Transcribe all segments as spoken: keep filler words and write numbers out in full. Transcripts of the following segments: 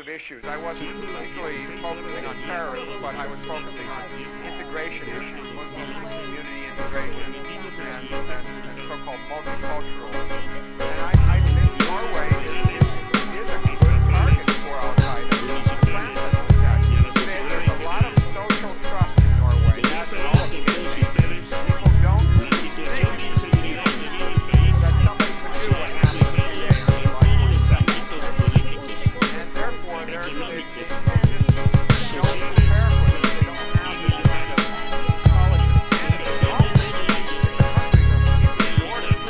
of issues. I wasn't particularly focusing on terrorism, but I was focusing on integration issues, Muslim community integration, and, and, and so-called multicultural. And I, I think Norway is, is, is a good target for Al-Qaeda. There's a lot of social trust in Norway, as in all of the countries. People don't think that somebody could do what happened today on July twenty-second. And therefore, they're, they, they just don't prepare for this. They don't have this kind of intelligence. And it's all the countries are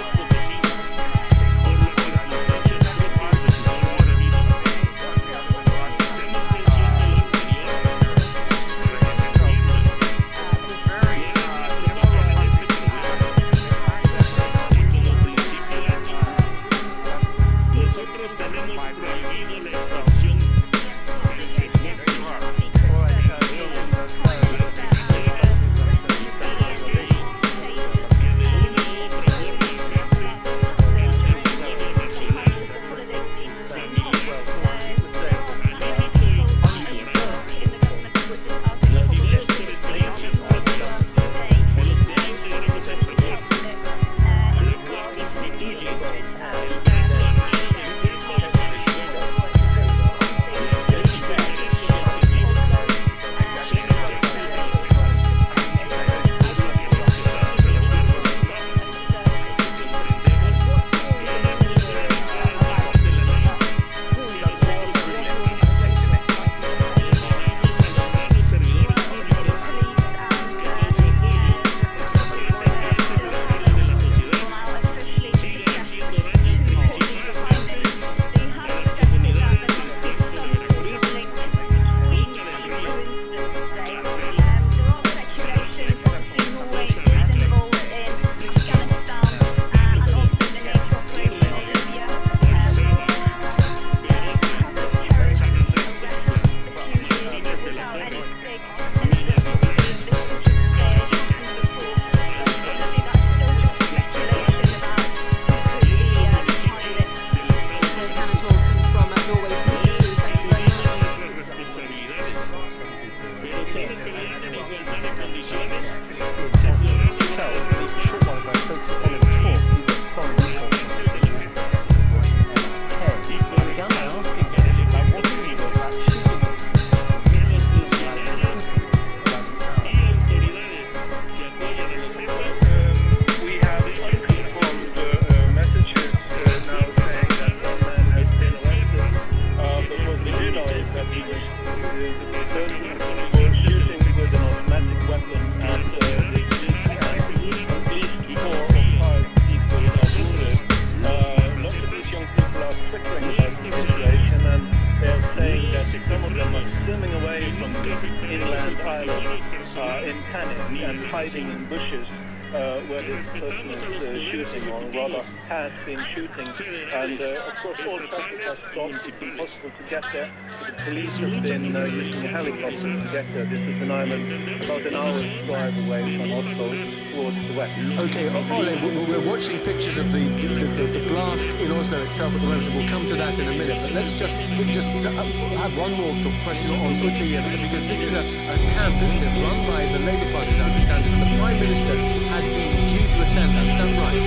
hiding in bushes uh, where this person is uh, shooting, or rather has been shooting. And uh, of course all traffic has stopped. It's impossible to get there. The police have been uh, using a helicopter to get there. This is an island about an hour's drive away from Oslo towards the west. Okay, Ole, we're watching pictures of the, the, the blast in Oslo itself at the moment. We'll come to that in a minute, but let's just just have one more sort of question on Utøya, because this is a, a camp, isn't it, run by the Labour Party, as I understand it. And the Prime Minister had been due to attend that. Is that right?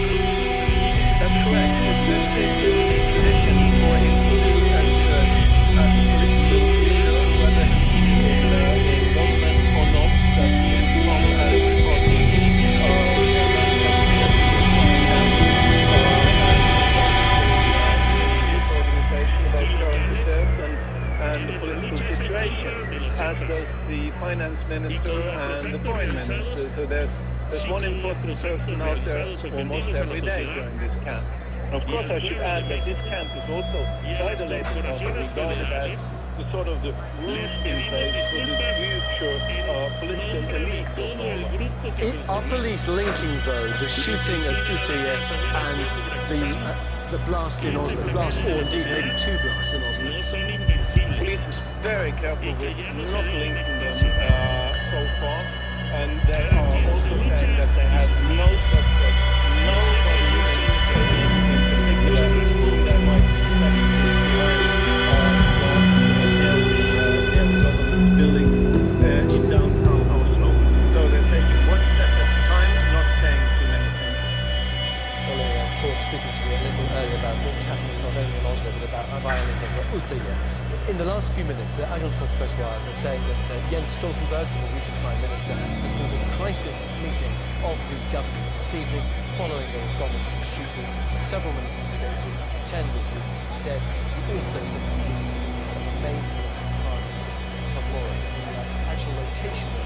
That's correct. The condition for him to and uh, political leader, whether he's in, uh, in government or not, that he is from a party. And the political situation, as does the finance minister and the foreign minister. So there's, there's one important person out there almost every day during this camp. And of course, I should add that this camp is also isolated, also regarded as the sort of the roosting place for the future uh, political elite of Norway. Are police linking, though, the shooting at Utøya and the uh, the blast in Oslo, the blast, or indeed maybe two blasts in Oslo? Police is very careful with not linking them uh, so far, and they are also saying that they have no suspect, nobody in particular whom they might suspect behind uh, the last few minutes, the Agence France-Pressoise are saying that uh, Jens Stoltenberg, the Norwegian Prime Minister, has called a crisis meeting of the government this evening following those bombings and shootings. Several ministers are going to attend this meeting, he said. He also said that the meeting was of the main political parties tomorrow. The actual location